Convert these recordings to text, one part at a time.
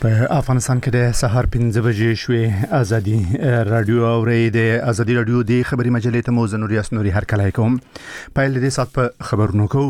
په افغانستان کې د سهار 5 بجې شوې ازادي رادیو اوري د ازادي رادیو د خبري مجلې ته موزه نوري اسنوري هر کله کوم پایل دې سات په خبرونو کو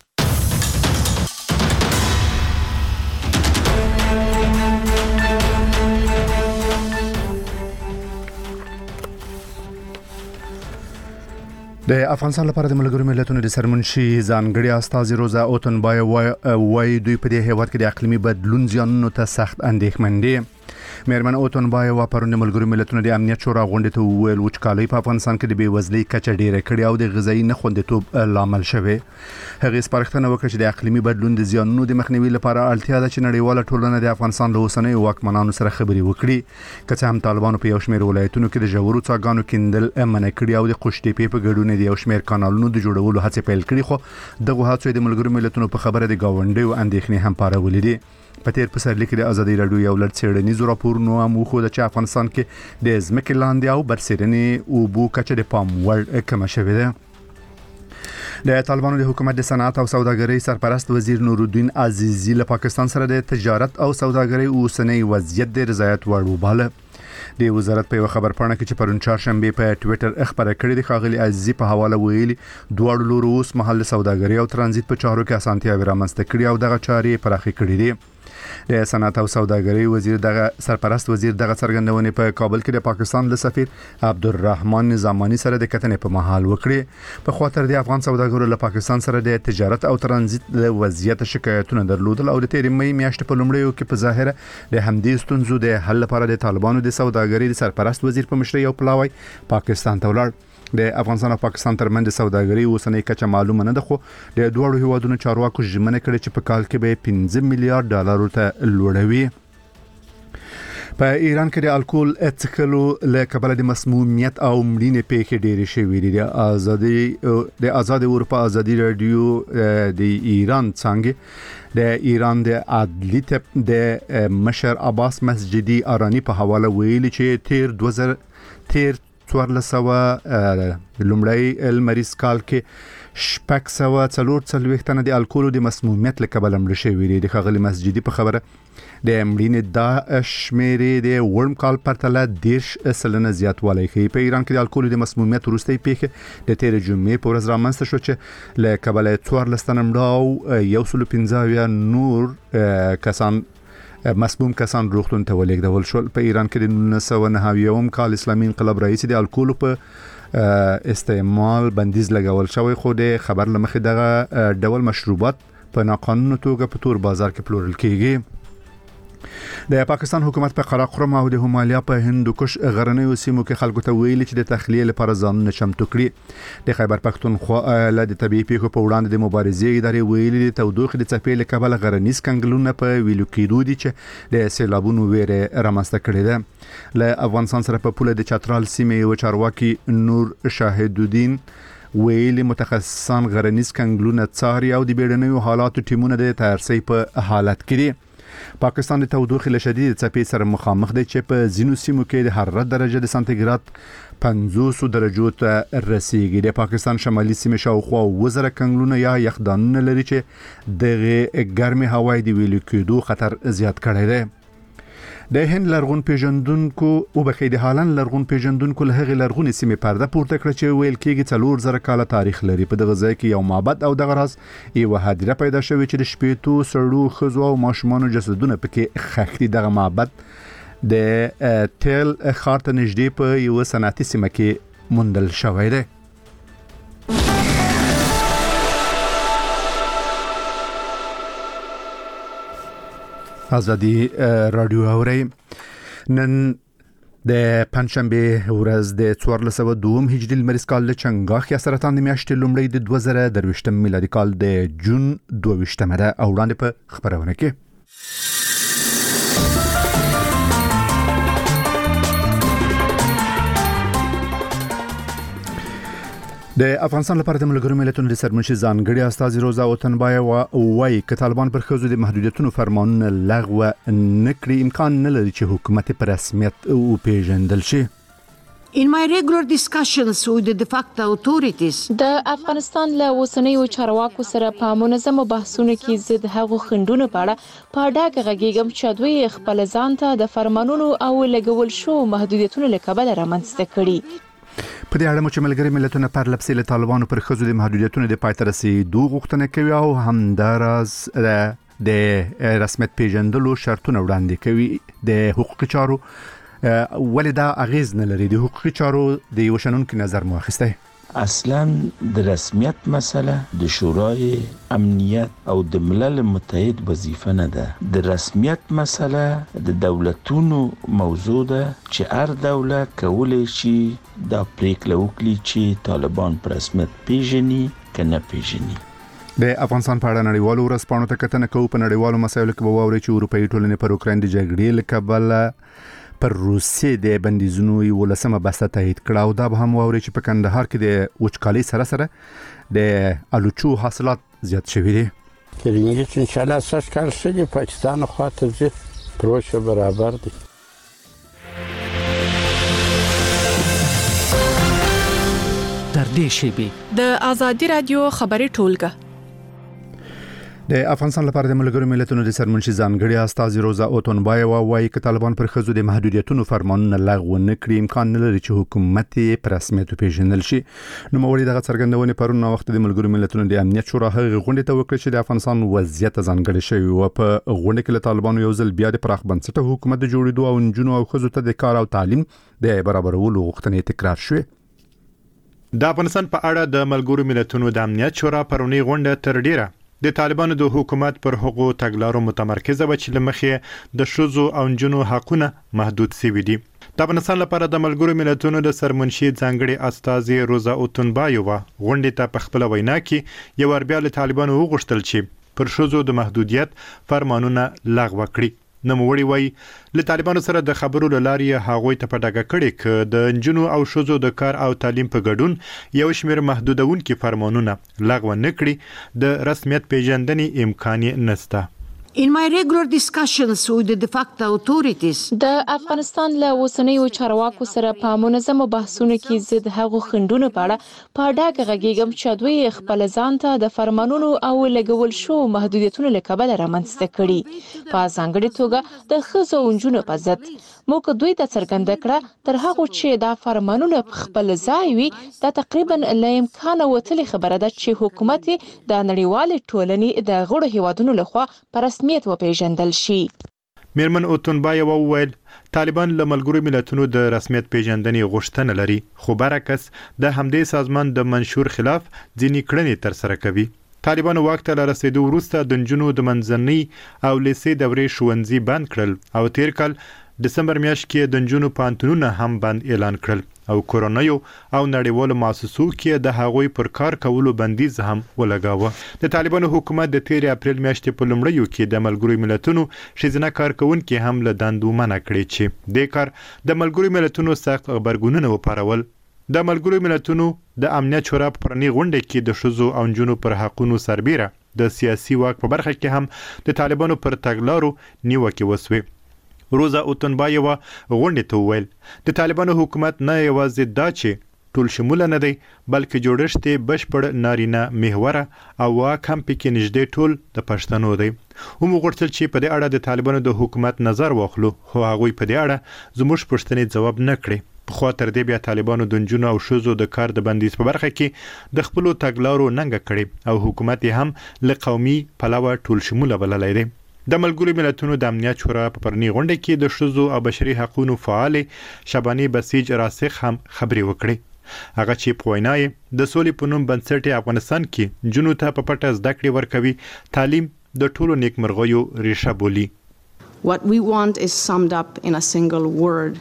د افغانستان لپاره د ملګرو ملتونو د سرمنشي ځانګړي استاذ روزا اوتنبای وای دوی په دې هیواد کې د اقلیمي بدلون زیانونو ته سخت اندېښمن دي. مېرمن اوتنبای پرون د ملګرو ملتونو د امنیت شورا غونډې ته وویل وچکالي په افغانستان کې د بیوزلۍ کچه ډیره کړې او د غذایی نخوندیتوب لامل شوی. هغه سپارښتنه وکړه چې د اقلیمي بدلون د زیانونو د مخنیوي لپاره اړتیا ده چې نړیواله ټولنه د افغانستان له اوسنیو واکمنانو سره خبرې وکړي. که څه هم طالبانو په یو شمېر ولایتونو کې د ژورو څاګانو کیندل منع کړي او د قوشتېپې په ګډون د یو شمېر کانالونو د جوړولو هڅې پیل کړي، خو دغه هڅې د ملګرو ملتونو په خبره د گاونډیو اندېښنې هم پارولې دي. په تیر پسرلي کې د ازادي رادیو یو لړ څېړنیز راپورونو هم وښوده چې افغانستان کې د ځمکې لاندې او برسېرنې اوبو کچه د پام وړ کمه شوې ده. د طالبانو د حکومت د صنعت او سوداګرۍ سرپرست وزیر نورالدین عزیزی له پاکستان سره د تجارت او سوداګرۍ اوسنی وضعیت د رضایت وړ وباله. د وزارت په خبرپاڼه کې چې پرون چهارشنبه په ټوئیټر خبره کړې د خاغلی عزیزی په حواله ویلي دواړو لورو اوس محل سوداګرۍ او ترانزیت په چارو کې اسانتیاوې رامنځته کړي او دغه چارې پراخې کړې دي. د صنعت او سوداګرۍ وزیر دغه سرپرست وزیر دغه څرګندونې په کابل کې د پاکستان له سفیر عبدالرحمن نظامانی سره د کتنې په محل وکړي. په خاطر د افغان سوداګرو له پاکستان سره د تجارت او ترانزیت له وضعیت شکایتونه درلودل او د تیر مې میاشتې په لومړیو کې په ظاهره د همدې ستونزو د حل لپاره د طالبانو د سوداګرۍ د سرپرست وزیر په مشرۍ او پلاوی پاکستان ته ولاړ. د افغانستان او پاکستان ترمنځ د سوداګرۍ اوسنۍ کچه معلومه نه ده، خو د دوړو هیوادونو چارواکو ژمنه کړې چې په کال کې به 15 میلیارډ ډالر ته لوړوي. په ایران کې د الکول څښلو له کبله د مسمومیت او مړینې پیښې ډېرې شوې دي. د آزاد اروپا ازادي رادیو د ایران څنګه د ایران د عدلی د مشر عباس مسجدي ارانی په حواله ویلي چې تیر 1400 لومړی المریض کال کې 640 تنه د الکول د مسمومیت له کبله مړه شوي دي. د خاغلی مسجدي په خبره د مړینې دا شمیرې د ورم کال پرتله 10% زیاتوالی ښیي. په ایران کې د الکول د مسمومیت وروستۍ پیښه د تیر جمعې په ورځ رامنځته شو چې له کبله 14 تنه مړه او 115 نور کسان مسموم کسان روغتون ته ولېږدول شول. په ایران کې د 1990 کال اسلامي انقلاب رئیس د الکول په استعمال بندیز لګول شوی، خو د خبر لمخې دغه ډول مشروبات په ناقانونه توګه په تور بازار کې پلورل کیږي. د پاکستان حکومت په قراقرم او د همالیا په هندوکش غرنیو سیمو کې خلکو ته ویلي چې د تخلیه لپاره ځانونه چمتو کړي. د خیبر پختونخوا له د طبيعي پیښو په وړاندې د مبارزې ادارې ویلي د تودوخې د څپې له کبله غرنیز کنګلونه په ویلو کېدو دي چې د سیلابونو ویره رامنځته کړې ده. له افغانستان سره په پوله د چترال سیمې یو چارواکي نور شاهدالدین ویلي متخصصان غرنیز کنګلونه څاري او د بیړنیو حالاتو ټیمونه د تیارسي په حالت کې دي. پاکستان د تودوخې له شدید څپې سره مخامخ دی چې په ځینو سیمو کې د حرارت درجه د سانتیګراد 500 درجو ته رسیږي. د پاکستان شمالي سیمې شاوخوا 1000 کنګلونه یا یخدانونه لري چې د ګرمي هوای د ویلو کېدو خطر زیات کړی دی. د هند لرغون پیژندونکو او بخې د هالند لرغون پیژندونکو له هغې لرغونې سیمې پرده پورته کړه چې ویل کېږي 4000 کاله تاریخ لري. په دغه ځای کې یو معبد او دغه راز یو هدیره پیدا شوې چې د شپېتو سړو ښځو او ماشومانو جسدونه پکې ښخ دي. دغه معبد د تیل ښار ته نږدې په یو صنعتي سیمه کې موندل شوی دی. ازادي رادیو اوري نن د پنځشنبه ورځ د 1402 هجري لمریز کال له چنګاخ یا سرطان د میاشتې لومړی د 2023 میلادي کال د جون 22 ده او وړاندې په خبرونه کې د افغانستان لپاره د ملګرو ملتونو د سرمنشي ځانګړي استاذ روزا اوتنبای وایي چې طالبان پر ښځو د محدودیتونو فرمانونه لغوه نکړي امکان نه لري چې حکومت په رسمیت وپیژندل شي. In my regular discussions with the de facto authorities, د افغانستان له اوسنیو چارواکو سره په منظمو بحثونو کې زه د هغو خنډونو په اړه په ډاګه غږیږم چې دوی خپل ځان ته د فرمانونو او لګول شو محدودیتونو له کبله رامنځته کړي. په دې اړه چې ملګری ملتونه پر لپسې له طالبانو پر ښځو د محدودیتونو د پای ته رسیدو غوښتنه کوي او همداراز د رسمیت پیژندلو شرطونه وړاندې کوي د حقوقي چارو ولې دا اغیز نه لري. د حقوقي چارو د یو شنونکو نظر مو اخیسته. اصلا د رسمیت مسئله د شورای امنیت او د ملل متحد وظیفه نه ده. د رسمیت مسئله د دولتونو موضوع ده چې هر دولت کولی شي دا پریکړه وکړي چې طالبان په رسمیت پیژني که نه پیژني. د افغانستان په اړه نړیوالو ورځپاڼو ته کتنه کوو. په نړیوالو مسایلو کې به واورئ چې اروپایي ټولنې پر اوکراین د جګړې له کبله پر روسیې د بندیزونو 11مه بسته تایید کړه او دا به هم واورئ چې په کندهار کې د وچکالۍ سره سره د الوچو حاصلات زیات شوي دي. کلینیک ان شاء الله اساس کار شوی پاکستان خواته زی پروسه برابر دي. تر دې شی د آزادی رادیو خبري ټولګه د افغانستان لپاره د ملګرو ملتونو د سرمنشي ځانګړي استازي روزا اوتونبایوا وايي چې طالبان پر ښځو د محدودیتونو فرمانونه لغوه نه کړي امکان نه لري چې حکومت په رسمیت پیژندل شي. نو موري دغه څرګندونې پرون وخت د ملګرو ملتونو د امنیت شورا هغه غونډه ته وکړه چې د افغانستان وضعیت ځانګړي شوی او په غونډه کې له طالبانو یو ځل بیا د پراخ بنسټه حکومت د جوړېدو او نجونو او ښځو ته د کار او تعلیم د برابرولو غوښتنې تکرار شوه. د افغانستان په اړه د ملګرو ملتونو د امنیت شورا پرونی غونډه تر ډیره د طالبانو د حکومت پر حقوقو تګلارو متمرکزه و چې لمخې د شوزو او جنو حقونه محدود شوي دي. د افغانستان لپاره د ملګرو ملتونو د سرمنشي ځانګړي استازي روزا اوتونبایوا غونډه ته په خپل وینا کې یو ور بیا له طالبانو وغوښتل چې پر شوزو د محدودیت فرمانونه لغوه کړي. نوموړي وایي له طالبانو سره د خبرو لارې هغوی ته په ډاګه کړي چې د جنو او شوزو د کار او تعلیم په ګډون یو شمېر محدودونکي فرمانونه لغوه نه کړي د رسمیت پیژندنې امکان نشته. In my regular discussions with the de facto authorities, د افغانستان له اوسنیو چارواکو سره په منظمو بحثونو کې زه د هغو خنډونو په اړه په ډاګه غږیږم چې دوی خپل ځان ته د فرمانونو او لګول شو محدودیتونو له کبله رامنځته کړي. په ځانګړي توګه د ښځو او نجونو په ضد موږ دوی ته څرګنده کړه تر هغه چې دا فرمانونه په خپل ځای وي دا تقریبا له امکانه وتلې خبره ده چې حکومت د نړیوالې ټولنې د غړو هیوادونو لخوا پر رسمیت وپیژندل شي. میرمن اوتونبایوا وویل طالبان له ملګرو ملتونو د رسمیت پیژندنې غوښتنه لري خو برعکس د همدې سازمان د منشور خلاف ځینې کړنې تر سره کوي. طالبان واک ته رسیدو وروسته د جنونو د منځنۍ او لیسې دورې ښوونځي بند کړل او تیر کال دسمبر میاشت کې د جنونو پانتونونه هم بند اعلان کړل او کورونایو او نړیوالو مؤسسو کې د هغوی پر کار کولو بندیز هم ولګاوه. د طالبانو حکومت د 13 اپریل میاشتې په لومړیو کې د ملګرو ملتونو ښځینه کارکونکو هم له دندو منع کړي چې د کار د ملګرو ملتونو سخت خبرګونونه وپارول. د ملګرو ملتونو د امنیت شورا په پرنی غونډه کې د شوزو او جنونو پر حقوقو سربېره د سیاسي واک په برخه کې هم د طالبانو پر تګلارو نیوکه وسوي. روزا اوتونبایوا غونډه ته وویل د طالبانو حکومت نه یوازې دا چې ټول شموله نه دی بلکې جوړښت بشپړ نارینه محوره او واک هم پکې نږدې ټول د پښتنو دی. هم غوښتل چې په دې اړه د طالبانو د حکومت نظر واخلو خو هغوی په دې اړه زموږ پوښتنې ځواب نه کړي. په خوا تر دې بیا طالبانو د جنونو او شوزو د کار د بندیز په برخه کې د خپل تګلارو ننګه کړي او حکومت هم له قومي پلوه ټول شموله بللی دی. د ملګرو ملتونو د امنیت شورا په پرنی غونډه کې د شوزو او بشري حقوقو فعال شباني بسیج راسخ هم خبري وکړي. هغه چې په وینا د سولې په نوم بنسټ افغانستان کې جنونو ته په پټه زده کړې ورکوي تعلیم د ټولو نیکمرغیو ریښه بولي. What we want is summed up in a single word.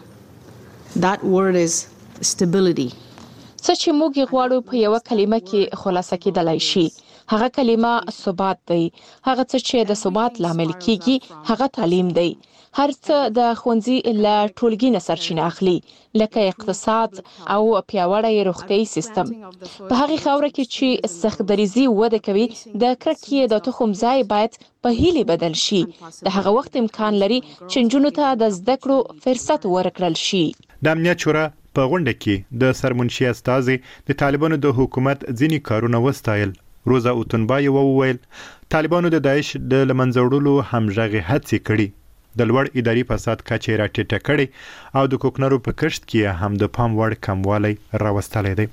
That word is stability. څه چې موږ غواړو په یو کلمه کې خلاصه کېدلای شي هغه کلمه ثبات دی. هغه څه چې د ثبات لامل کیږي هغه تعلیم دی. هر څه د ښوونځي له ټولګي نه سرچینه اخلي لکه اقتصاد او پیاوړی روغتیايي سیستم. په هغه خاوره کې چې سختدریزي وده کوي د کرکې د تخم ځای باید په هیله بدل شي. د هغه وخت امکان لري چې جنونو ته د زده کړو فرصت ورکړل شي. د امنیت شورا په غونډه کې د سرمنشي استازي د طالبانو د حکومت ځینی کارونه وستایل. روزا اوتنبای وویل طالبانو د داعش د لمنځوړلو همغږي هڅې کړي، د لوړ اداري فساد کچه راټیټه کړي او د کوکنارو په کښت کې هم د پام وړ کموالی راوستلی دی.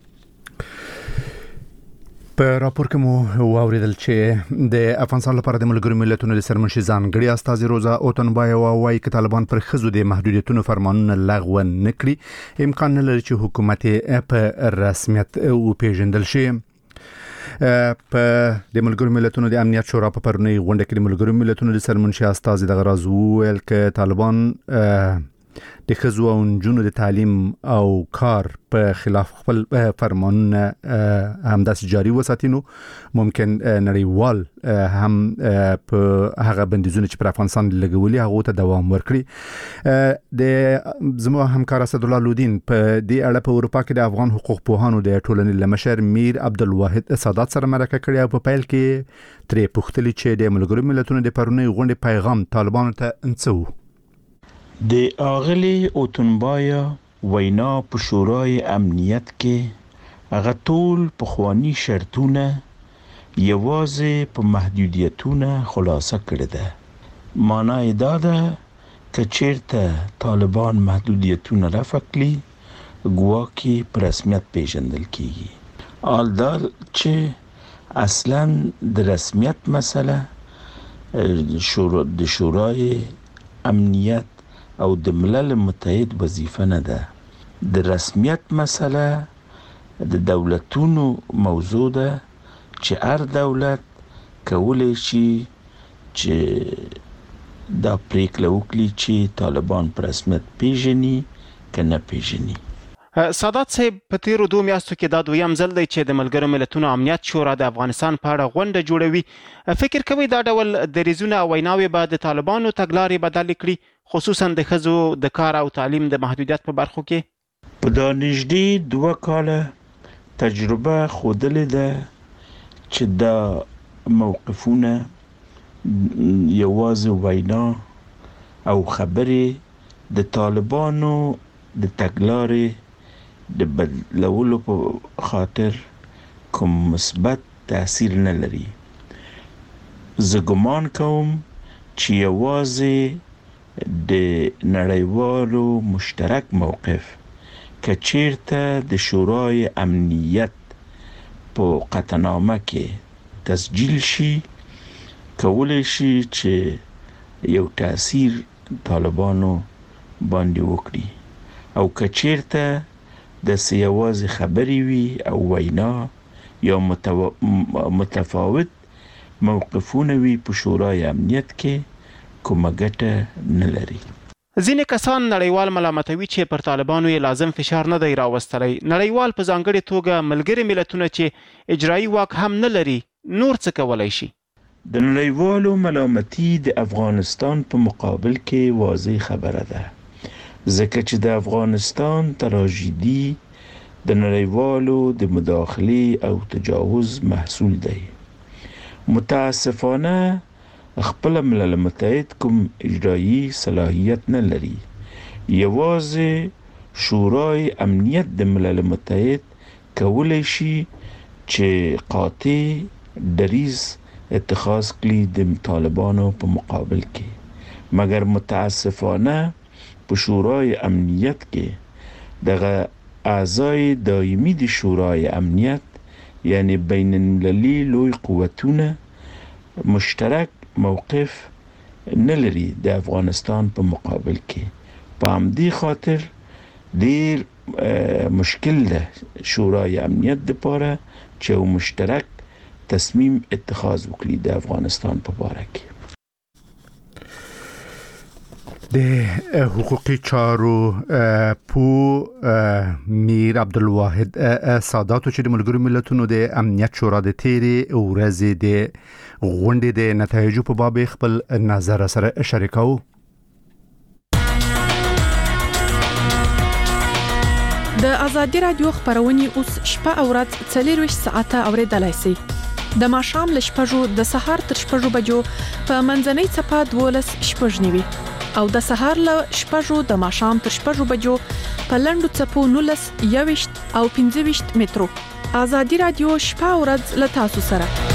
په راپور کې مو واوریدل چې د افغانستان لپاره د ملګرو ملتونو د سرمنشي ځانګړي استازي روزا اوتنبای وایي چې طالبان پر ښځو د محدودیتونو فرمانونه لغوه نه کړي، امکان نه لري چې حکومت په رسمیت وپیژندل شي. په د ملګرو ملتونو د امنیت شورا په پرونی غونډه کې د ملګرو ملتونو د سرمنشي استازي د غراز ویل چې طالبان د ښځو او نجونو د تعلیم او کار په خلاف خپل فرمانونه همداسې جاري وساتي، نو ممکن نړیوال هم په هغه بندیزونه چې پر افغانستان لګولي هغه ته دوام ورکړي. د زموږ همکار اسدالله لودین په دې اړه په اروپا کې د افغان حقوق پوهانو د ټولنې لمشر میر عبدالواحد سادات سره مرکه کړې او په پیل کې ترې پوښتلي چې د ملګرو ملتونو د پرونی غونډې پیغام طالبانو ته څه و. د اغلی اوتنبایا وینا په شورای امنیت کې هغه ټول پخوانی شرطونه یوازې په محدودیتونه خلاصه کړی ده. معنی دا ده که چیرته طالبان محدودیتونه رفع کړي ګواکې په رسمیت پیژندل کیږي. حال دا چې اصلا د رسمیت مسله د شورای امنیت او د ملل متحد وظیفه نه ده. د رسمیت مسله د دولتونو موضوع ده چې هر دولت کولی شي چې دا پریکړه وکړي چې طالبان په رسمیت پیژني که نه پیژني. سادات صاحب په تیرو 2 میاشتو کې دا دویم ځل دی چې د ملګرو ملتونو امنیت شورا د افغانستان په اړه غونډه جوړوي. فکر کوي دا ډول دریځونه او ویناوې به د طالبانو تګلارې بدلې کړي، خصوصا د ښځو د کار او تعلیم د محدودیت په برخو کې؟ په دا نږدې 2 کاله تجربه ښودلې ده چې دا موقفونه یوازې وینا او خبرې د طالبانو د تګلارې د بدلولو په خاطر کوم مثبت تاثیر نه لري. زه ګمان کوم چې یوازې د نړیوالو مشترک موقف که چیرته د شورای امنیت په قطعنامه کې تسجیل شي کولی شي چې یو تاثیر طالبانو باندې وکړي، او که چیرته د سیاوازي خبرې وي او وینا یا متفاوت موقفونه وي په شورای امنیت کې کومه ګټه نه لري. ځینې کسان نړیوال ملامتوي چې پر طالبانو یې لازم فشار نه دی راوستلی. نړیوال په ځانګړې توګه ملګري ملتونه چې اجرایي واک هم نه لري نور څه کولی شي؟ د نړیوالو ملامتي د افغانستان په مقابل کې واضح خبره ده، ځکه چې د افغانستان تراژیدي د نړیوالو د مداخلې او تجاوز محصول دی. متاسفانه خپل ملل متحد کوم اجرایی صلاحیت نه لري. یوازې شورای امنیت د ملل متحد کولی شي چې قاطع دریځ اتخاذ کړي د طالبانو په مقابل کې، مګر متاسفانه په شورای امنیت کې دغه اعضای دایمي د شورای امنیت یعنی بین المللي لوی قوتونه مشترک موقف نه لري د افغانستان په مقابل کې. په همدې خاطر ډیر مشکل ده شورای امنیت لپاره چې یو مشترک تصمیم اتخاذ وکړي د افغانستان په باره کې. د حقوقي چارو میر عبدالواحد سادات چې د ملګرو ملتونو د امنیت شورا د تیرې ورځې د غونډې د نتایجو په باب خپل نظر سره شریکاو. د ازادي رادیو خبرونه اوس شپه او ورځ 24 ساعته اوریدلای شئ. د ماښام ل 6 د سهار تر 6 بجو په منځنۍ چپه 12 شپږ نیوي او د سهار ل 6 د ماښام تر 6 بجو په لنډو څپو 19 21 او 25 مترو. آزادي رادیو شپه او ورځ له تاسو سره.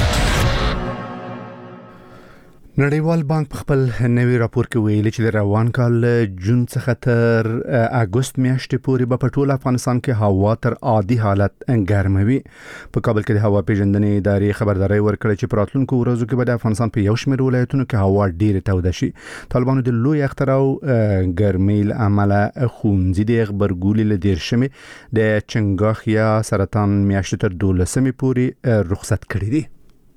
نړیوال بانک په خپل نوي راپور کې ویلي چې د روان کال جون څخه تر اگست میاشتې پورې په ټول افغانستان کې هوا تر عادي حالت ګرموي. په کابل کې د هوا پیژندنې ادارې خبرداري ورکړه چې په راتلونکو ورځو کې به د افغانستان په یو شمېر ولایتونو کې هوا ډېره توده شي. طالبانو د لوی اختر او ګرمۍ له امله ښوونځي د غبرګولي له 10 د چنګاښ یا سرطان میاشتې تر 12 پورې رخصت کړي دي.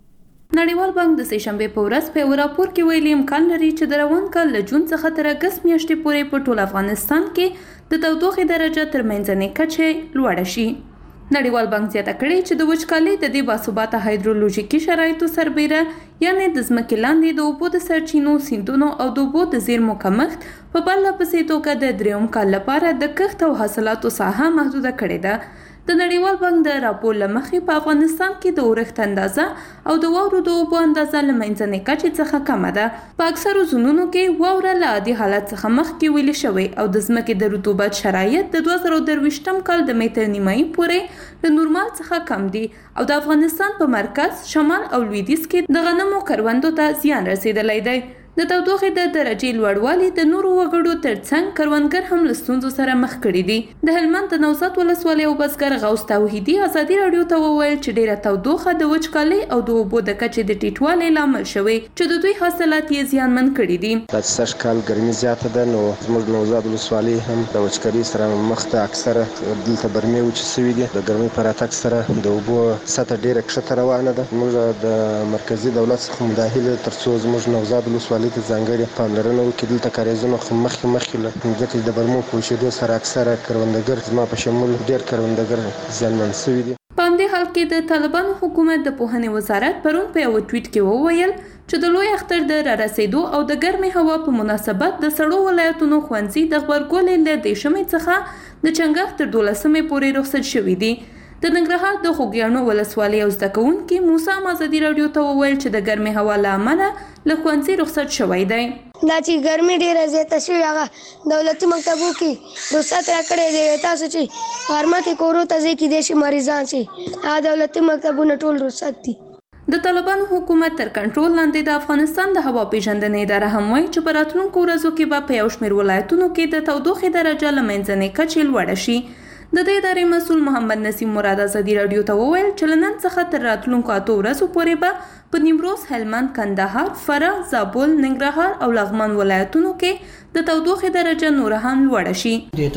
نړیوال بانک د سهشنبه په ورځ په راپور کې ویلي امکان لري چې د روان کال له جون څخه تر اگست میاشتې پورې په ټول افغانستان کې د تودوخې درجه تر منځنۍ کچې لوړه شي. نړیوال بانک زیاته کړې چې د وچکالۍ د دې باثباته هایدرولوژیکي شرایطو سربېره یعنی د ځمکې لاندې د اوبو د سرچینو، سیندونو او د اوبو د زیرمو کمښت په پرله پسې توګه د درېیم کال لپاره د کښت او حاصلاتو ساحه محدوده کړې ده. د نړیوال بانک د راپور لمخې په افغانستان کې د اورښت اندازه او د واورو د اوبو اندازه له منځنۍ کچې څخه کمه ده. په اکثرو زونونو کې واوره له عادي حالت څخه مخکې ویلې شوې او د ځمکې د رطوبت شرایط د 2023م کال د مې تر نیمایي پورې له نورمال څخه کم دي او د افغانستان په مرکز، شمال او لویدیځ کې د غنمو کروندو ته زیان رسیدلی دی. د تودوخې د درجې لوړوالی د نورو وګړو ترڅنګ کروندګر هم له ستونزو سره مخ کړي دي. د هلمند د نوزاد ولسوالۍ او بزګر غوث توحیدي ازادي رادیو ته وویل چې ډیره تودوخه د وچکالۍ او د اوبو د کچې د ټیټوالي لامل شوی چې د دوی حاصلات یې زیانمن کړي دي. د سږ کال ګرمي زیاته ده نو زموږ نوزاد ولسوالۍ هم د وچکالۍ سره مخ ته اکثره دلته برمې وچې شوي دي. د ګرمۍ په راتګ سره د اوبو سطح ډیره کښته روانه ده. موږ د مرکزي دولت څخه مداخله ترڅو زموږ نوزاد ولسوالۍ ته ځانګړې پاملرنه وکړي. دلته کاریزونه مخکې له ځکه د برمو په وچېدو سره اکثره کروندګر زما په شمول ډېر کروندګر زیانمن شوي دي. په همدې حال کې د طالبانو حکومت د پوهنې وزارت پرون په یو ټویټ کې وویل چې د لوی اختر د رارسېدو او د ګرمې هوا په مناسبت د سړو ولایتونو ښوونځي د غبرګولۍ له 10 څخه د چنګاښ تر 12 پورې رخصت شوي دي. د ننګرهار د خوږیاڼو ولسوالۍ او زده کوونکي موسی ازادي رادیو ته وویل چې د ګرمې هوا له امله له ښوونځي رخصت شوی دی. دا چې ګرمي ډیره زیاته شوې هغه دولتي مکتبو کې رخصت راکړی دی. تاسو چې غرمه کې کورو ته ځئ کیدای شي مریضان شي، هغه دولتي مکتبونه ټول رخصت دي. د طالبانو حکومت تر کنټرول لاندې د افغانستان د هوا پیژندنې اداره هم وایي چې په راتلونکو ورځو کې به په یو شمېر ولایتونو کې د تودوخې درجه له منځنۍ کچې لوړه شي. د دې ادارې مسؤل محمد نسیم مراد ازادي رادیو ته وویل چې له نن څخه تر راتلونکو 8 ورځو پورې به په نیمروز، هلمند، کندهار، فراه، زابل، ننګرهار او لغمان ولایتونو کې د تودوخې درجه نور هم لوړه شي.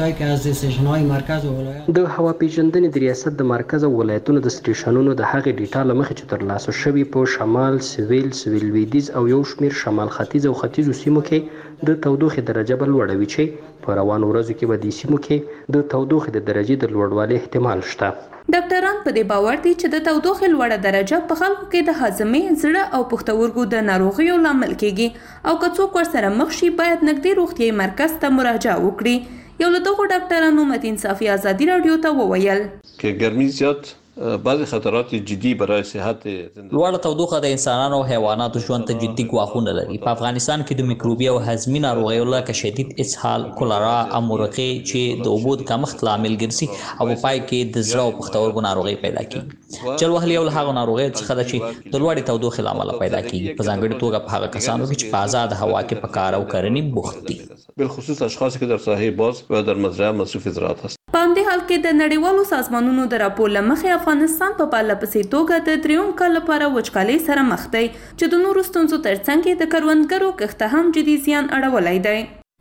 د هوا پیژندنې د ریاست د مرکز او ولایتونو د سټیشنونو د هغې ډیټا له مخې چې ترلاسه شوي په شمال، سویل لویدیځ او یو شمېر شمال ختیځ او ختیځو سیمو کې د تودوخې درجه به لوړه وي چې په روانو ورځو کې به د سیمو کې د تودوخې د درجې د لوړوالي احتمال شته. ډاکټران په دې باور دي چې د تودوخې لوړه درجه په خلکو کې د هاضمې، زړه او پښتورګو د ناروغیو لامل کیږي او که څوک ورسره مخ شي باید نږدې روغتیايي مرکز ته مراجعه وکړي. یو له دغو ډاکټرانو متین صافي ازادي رادیو ته وویل که ګرمي زیات بعض خطرات جدي برای صحت لوړه تودوخه د انسانانو او حیواناتو ژوند ته جدي ګواښونه لري. په افغانستان کې د میکروبي او هضمي ناروغیو لکه شدید اسهال، کولرا او مرقې چې د اوبو د کمښت لامل ګرځي او په پای کې د زړه او پښتورګو ناروغي پیدا کیږي. چل وهل یو له هغو ناروغیو څخه ده چې د لوړې تودوخې له امله پیدا کیږي، په ځانګړې توګه په هغه کسانو کې چې په آزاد هوا کې په کار او کرنې بوخت دي، بالخصوص اشخاص که در ساحه باز و در مزرعه مصروف زراعت هستند. په همدې حال کې د نړیوالو سازمانونو د راپور له مخې افغانستان په پرله پسې توګه د درېیم کال لپاره وچکالۍ سره مخ دی چې د نورو ستونزو ترڅنګ د کروندګرو کښت هم جدي زیان اړولی دی.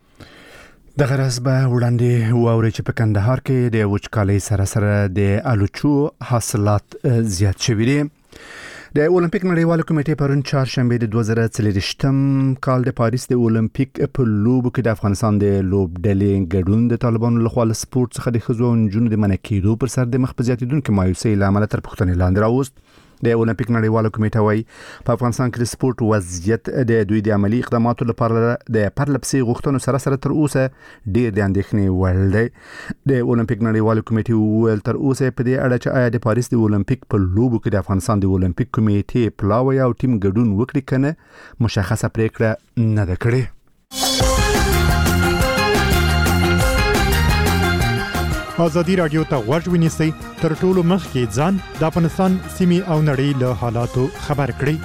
د غرض به وړاندې واوري چې په کندهار کې د وچکالۍ سره د الوچو حاصلات زیات شوي دي. د اولمپیک نړیواله کمیټې پرون چهارشنبه د 2023م کال د پاریس د اولمپیک په لوبو کې د افغانستان د لوبډلې ګډون د طالبانو لخوا له سپورت څخه د ښځو او نجونو د منع کېدو پر سر د مخ په زیاتېدونکې مایوسۍ له امله تر پوښتنې لاندې راوست. د اولمپیک نړیواله کمیټه وايي په افغانستان کې د سپورت وضعیت د دوی د عملی اقداماتو لپاره د پرلپسې غوښتنو سره تر اوسه ډېر د اندېښنې وړ دی. د اولمپیک نړیواله کمیټې وویل تر اوسه په دې اړه چې آیا د پاریس د اولمپیک په لوبو کې د افغانستان د اولمپیک کمیټې پلاوی او ټیم ګډون وکړي کنه مشخصه پریکړه نه ده کړې. ازادي راډیو ته غوږ ونیسئ تر ټولو مخکې ځان د افغانستان سیمې او نړۍ له حالاتو خبر کړئ.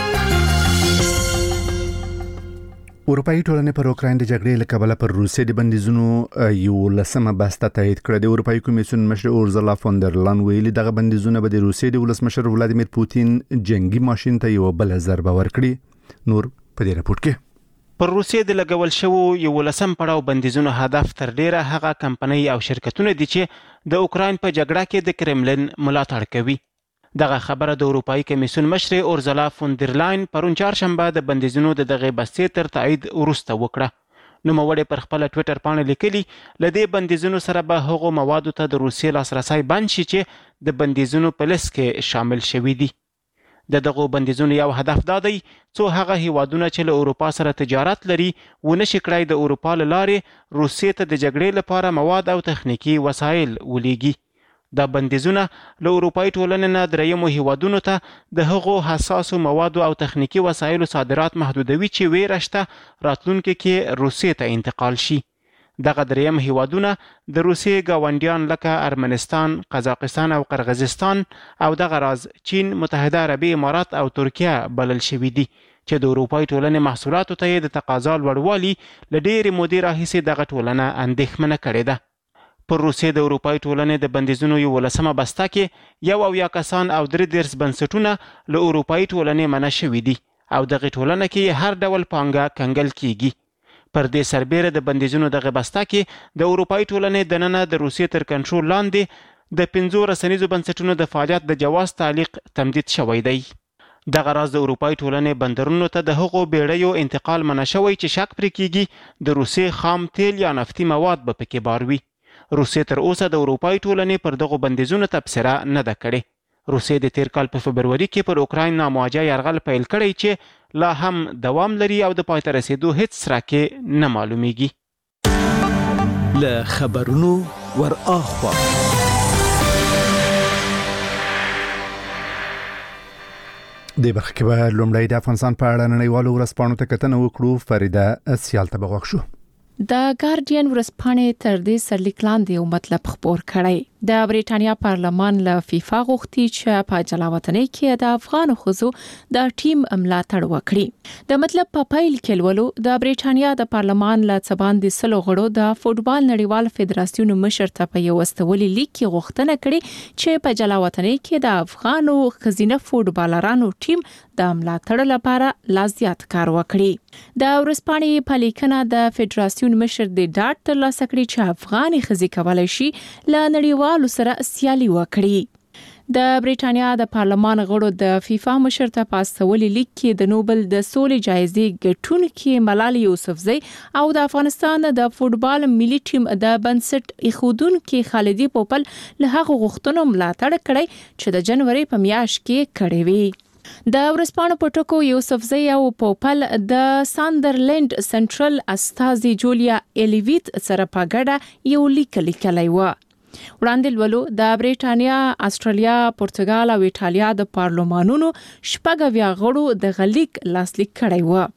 اروپאי ټولنې پر اوکراین د جګړې له کبله پر روسیې د بندیزونو یو لسمه بسته تایید کړه. د اروپאי کمیسیون مشر اورزلا فون در لان ویلي دغه بندیزونه به د روسیې د ولسمشر ولادیمیر پوتین جنگي ماشین ته یو بل ضربه ورکړي. نور په دې راپورټ کې پر روسیې د لګول شوو یو لسم پړاو بندیزونو هدف تر ډیره هغه کمپنۍ او شرکتونه دي چې د اوکراین په جګړه کې د کرملن ملاتړ کوي. دغه خبره د اروپאי کمیسیون مشر اورزلا فون در لاین پرون چهارشنبه د بندیزونو د دغه بستې تر تایید وروسته وکړه. نوموړی پر خپل ټوئیټر باندې لیکلي لدې بندیزونو سره به هغو موادو ته د روسیې لاسرسی بند شي چې د بندیزونو په لیست کې شامل شوي دي. د دغو بندیزونو یو هدف دا دی څو هغه هیوادونه چې له اروپا سره تجارت لري ونشي کړای د اروپا له لارې روسیې ته د جګړې لپاره مواد او تخنیکی وسایل ولېږي. دا بندیزونه له اروپאי ټولنې نه دریمو هیوادونو ته د هغو حساسو موادو او تخنیکی وسایلو صادرات محدودوي چې ویره شته راتلونکي کې روسیې ته انتقال شي. دغه دریم هیوادونه د روسیې ګاونډیان لکه ارمنستان، قزاقستان او قرغیزستان او دغه راز چین، متحده عربي امارات او ترکیه بلل شوي دي چې د اروپאי ټولنې محصولاتو ته د تقاضا لوړوالي له ډېرې مودې راهیسې دغه ټولنه اندېښمنه کړې ده. پر روسیې د اروپאי ټولنې د بندیزونو یو لسمه بسته کې 1 کسان او 3 بنسټونه له اروپאי ټولنې منع شوي دي او دغه ټولنه کې هر ډول پانګه کنګل کیږي. پر دې سربېره د بندیزونو دغه بسته کې د اروپאי ټولنې دننه د روسیې تر کنټرول لاندې د 5 رسنیزو بنسټونو د فعالیت د جواز تعلیق تمدید شوی دی. دغه راز د اروپאי ټولنې بندرونو ته د هغو بیړیو انتقال منع شوی چې شک پرې کیږي د روسیې خام تیل یا نفتي مواد به پکې باروي. روسیې تر اوسه د اروپאי ټولنې پر دغو بندیزونو تبصره نه ده کړې. روسیې د تیر کال په فبروري کې پر اوکراین نامواجه یرغل پیل کړی چې لا هم دوام لري او د پای ته رسیدو هیڅ راکې نه معلومیږي. له خبرونو ور اخوا د برخه کې به لومړی د افغانستان په اړه نړیوالو ورځپاڼو ته کتنه وکړو. فریده سیال ته بغوښ شو. د ګارډین ورځپاڼې تر دې سرلیک لاندې یو مطلب خبر کړی. د بریټانیا پارلمان له فیفا غوښتي چې په جلاوطنۍ کې د افغان ښځو د ټیم ملاتړ وکړي. د مطلب په پیل کې ولولو د بریټانیا د پارلمان له څباندې سلو غړو د فوټبال نړیوال فدراسیون مشر ته په یو استولي لیک کې غوښتنه کړې چې په جلاوطنۍ کې د افغانو ښځینه فوټبالرانو ټیم د ملاتړ لپاره لا زیات کار وکړي. د ورځپاڼې په لیکنه د فدراسیون مشر د ډاټ ترلاسه کړي چې افغاني ښځې کولای شي له نړیوال سره سیالي وکړي. د بریټانیا د پارلمان غړو د فیفا مشر ته په استولي لیک کې د نوبل د سولې جایزې ګټونکي ملالۍ یوسفزۍ او د افغانستان د فوټبال ملي ټیم د بنسټ ایښودونکي خالدي پوپل له هغو غوښتنو ملاتړ کړی چې د جنوري په میاشت کې کړې وي. د ورځپاڼو په ټکو یوسفزۍ او پوپل د ساندرلند سنټرل استازي جولیا الیویت سره په ګډه یو لیک لیکلی و. وړاندې ولو د بریټانیا، استرالیا، پرتګال او ایټالیا د پارلمانونو 6 غړو د غلیک لاسلیک کړی و.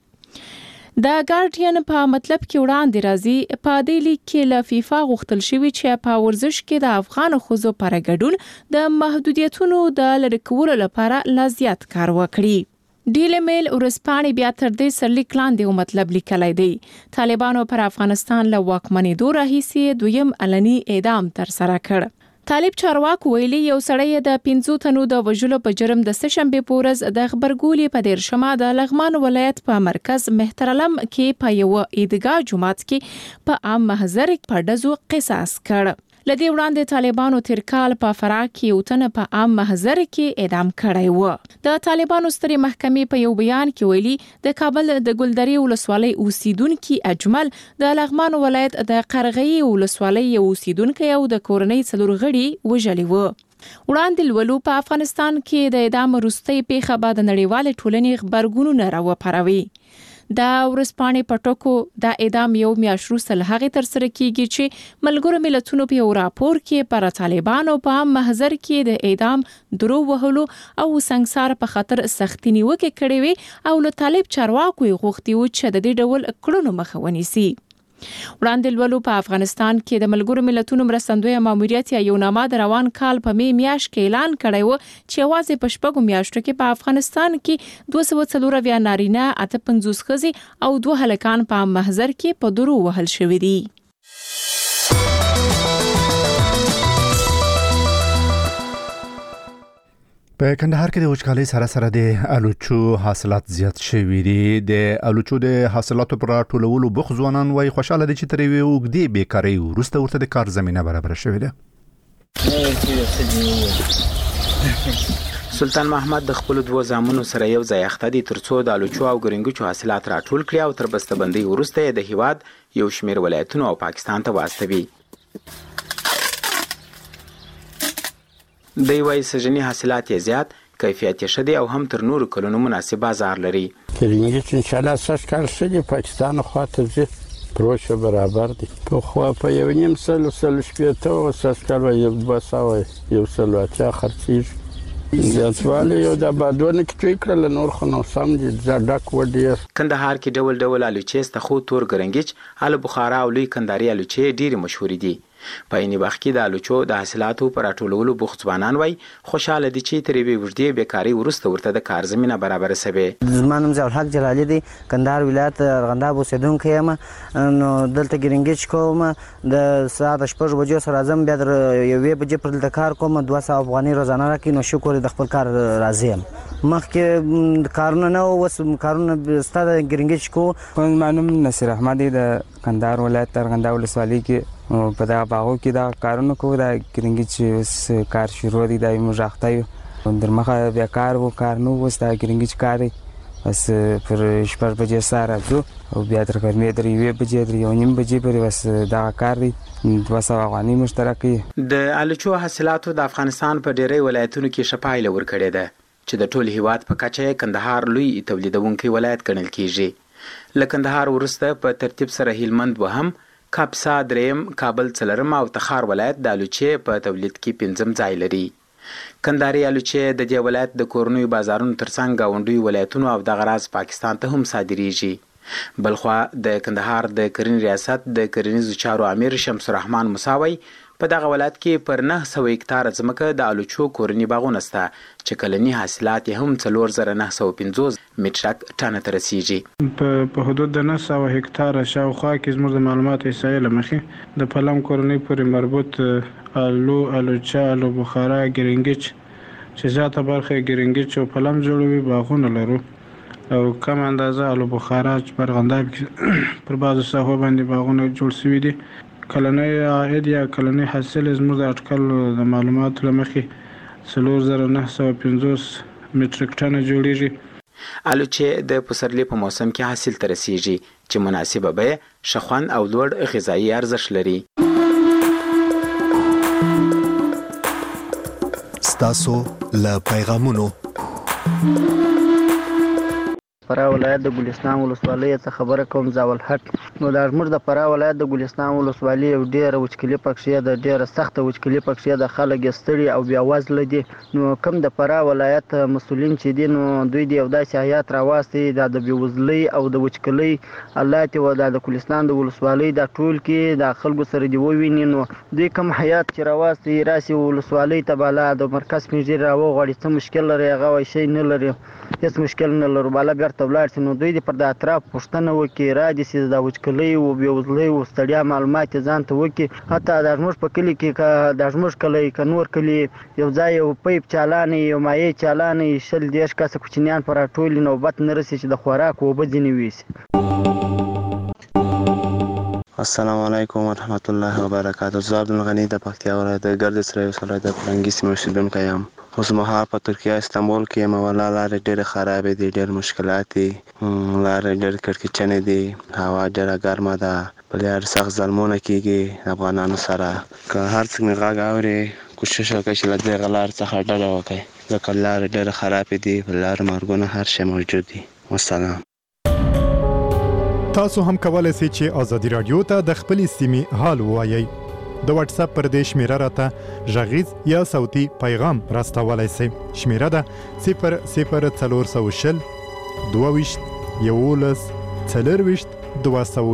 د ګارډین په مطلب کې وړاندې راځي په دې لیک کې له فیفا غوښتل شوی چې په ورزش کې د افغان ښځو پر ګډون د محدودیتونو د لرې کولو لپاره لا زیات کار وکړي. ډیلی میل ورځپاڼې بیا تر دې سرلیک لاندې یو مطلب لیکلی دی. طالبانو پر افغانستان له واکمنېدو راهیسې دویم علني اعدام ترسره کړ. طالب چارواکو ویلي یو سړی د 5 تنو د وژلو په جرم د سهشنبه په ورځ د خبرګولې په 13 د لغمان ولایت په مرکز مهترلم کې په یو عیدګاه جماعت کې په عام محضر په ډزو قصاص کړ. لدې وړاندې طالبانو تیر کال په فراه کې یو تن په عام محضر کې اعدام کړی و. د طالبانو سترې محکمې په یو بیان کې ویلي د کابل د ګلدرې ولسوالۍ اوسیدونکي اجمل د لغمان ولایت د قرغې ولسوالۍ اوسیدونکي او د کورنۍ 4 غړي وژلي و. وړاندې ولو په افغانستان کې د اعدام وروستۍ پیښه بعد نړیوال ټولنې خبرګونونه راوپاروي. د ورځپاڼې په ټکو د اعدام یو میاشت وروسته له هغې ترسره کیږي چې ملګرو ملتونو په یو راپور کې پر طالبانو په عام محضر کې د اعدام درو وهلو او سنگسار په خاطر سختي نیوکې کړې وي او له طالب چارواکو غوښتي و چې د دې ډول کړنو مخه ونیسي. وړاندې لولو په افغانستان کې د ملګرو ملتونو مرستندوی ماموریت یا یوناما د روان کال په میاشت کې اعلان کړی و چې یوازې په شپږو میاشتو کې په افغانستان کې 240 نارینه 58 ښځې او 2 هلکان په محضر کې په درو وهل شوي دي. په کندهار کې د وچکالۍ سره سره د الوچو حاصلات زیات شوي دي. د الوچو د حاصلاتو پر راټولولو بوخت ځوانان وایي خوشاله دي چې تر یوې اوږدې بیکارۍ وروسته ورته د کار زمینه برابره شوې ده. سلطان محمد د خپل 2 زامنو سره یو ځای اخته دي ترڅو د الوچو او ګرنګچو حاصلات راټول کړي او تر بسته‌بندۍ وروسته د هیواد یو شمېر ولایتونو او پاکستان ته واستوي. د یوې سجنی حاصلات یې زیات کیفیت یې شدي او هم تر نورو کلونو مناسب بازار لري. ګرنګچ ان شاء الله سږ کال شدي پاکستان خواته ځي پروسه برابر دي. په خو په یو نیم سل شپېته او سږ کال یو 200 یو سل اتیا خرڅیږي. ځاتواله یو د بادونه کې کړل نور خو نو سم دي ډک وډیر. کندهار کې ډول ډول الوچې ستخو تور ګرنګچ ال بخارا او لوی کنداري الوچې ډېر مشهور دي. په این وخت کې د الوچو د حاصلاتو پر راټولولو بوخت ځوانان وای خوشاله دي چې تر یوې اوږدې بیکارۍ وروسته ورته د کار زمینه برابره شوه. زما نوم ضیاء الحق جلالي دی، کندهار ولایت ارغنداب اوسیدونکی یم. نو دلته ګرنګچ کوم د ساعت 8 بجو سره اعظم بیا در یوې بجې پر دلته کار کوم 200 افغاني روزانه راکې. نو شکر د خپل کار راضي یم. مخکې کارونه نه اوس کارونه ستاسو ګرنګچ کو. معلوم نصیر احمد د کندهار ولایت ارغنداب ولسوالۍ کې په دا باغو کې دا کارونه کوو. دا ګرنګچ کار شروع دي دا موږ راخته یو در مخه بیا کار نو اوس دا ګرنګچ کار بس پر 8 بجې سره راځو او بیا تر ګرمې در 1 بجې در 1 بجې پورې بس دا کار دی 200 افغاني مشترکي. د الوچو حاصلاتو د افغانستان په ډېری ولایتونو کې شپایله ورکړې ده چې د ټول هیواد په کچه کندهار لوی تولیدونکي ولایت ګڼل کیږي. له کندهار وروسته په ترتیب سره هلمند وهم، کاپسا دریم، کابل څلرم او تخار ولایت د الوچې په تولید کې 5م ځای لري. کندهاري الوچې د دې ولایت د کورنیو بازارونو ترڅنګ گاونډي ولایتونو او د غراض پاکستان ته هم صادریږي. بلخوا د کندهار د کرنې ریاست د کرنیزو چارو امیر شمس الرحمن مساوي په دغه ولایت کې پر 900 هکتار ځمکه د الوچو کورني باغونه شته چې کلني حاصلات یې هم 4950 مټریک ټن ته رسیږي. په حدود د 900 هکتار شاوخوا کې زموږ د معلوماتو احصایې له مخې د پلم کورنۍ پورې مربوط الوچه، الو بخارا، ګرنګچ چې زیاته برخه ګرنګچ او پلم جوړوي باغونه لرو او کم اندازه الو بخارا چې په ارغنداب کې پر بعضو ساحو باندې باغونه جوړ شوي دي. کلنی عاید یا کلنی حاصل زموږ د اټکل د معلوماتو له مخې 4950 مټریک ټن جوړیږي. الوچې د پسرلي په موسم کې حاصل ته رسیږي چې مناسبه بیه، ښه خوند او لوړ غذایي ارزښت لري. ستاسو له پیغامونو فراه ولایت د ګلستان ولسوالۍ څخه خبره کوم ضیاء الحق. نو دا زموږ د فراه ولایت د ګلستان ولسوالۍ یو ډېره وچکلي پکښې ده، ډېره سخته وچکلي پکښې ده. خلک یې ستړي او بیا وزله دي. نو کوم د فراه ولایت مسؤلین چې دي نو دوی د یو داسې حیات راواستي دا د بېوزلۍ او د وچکلۍ حالات و دا د ګلستان د ولسوالۍ دا ټول کې د خلکو سره دي وویني. نو دوی کوم حیات چې راواستي راسي ولسوالۍ ته بالا د مرکز پنځیر راوغواړي څه مشکل لري هغه وایي شی نه لري، هېڅ مشکل نه لرو، بالا بیرته ولاړ شي. نو دوی دې پر د اطراف پوښتنه وکړي را دي چې د وچکلۍ و بېوزلۍ و ستړیا معلومات یې ځان ته وکړي. حتی دا زموږ په کلي کې دا زموږ کلی که نور کلي یو ځای یو پیپ چالانې یو مایع چالانې 20-30 کسه کوچنیان په راټولي نوبت نه رسي چې د خوراک اوبه ځینې ویسي. السلام علیکم ورحمت الله وبرکاته. زه عبدالغني د پکتیا ولایت د ګردیز ولسوالۍ د فرنګي سیمې اوسېدونکی یم. اوس مهال په ترکیه استانبول کې یم. والله لارې ډېرې خرابې دي، ډېر مشکلات دي، لارې ډېر کړکېچنې دي، هوا ډېره ګرمه ده، په لار سخت ظلمونه کېږي افغانانو سره. که هر څوک مې غږ اوري کوشش وکړئ چې له دغه لارې څخه ډډه وکړئ ځکه لارې ډېرې خرابې دي، په لار مرګونه هر شی موجود دي. والسلام. تاسو هم کولای شئ چې ازادي رادیو ته د خپلې سیمې حال ووایئ. د واتس اپ پر دې شمیره راته غږیز یا صوتي پیغام راستولای شئ. شمیره ده 00420 22 11 24 200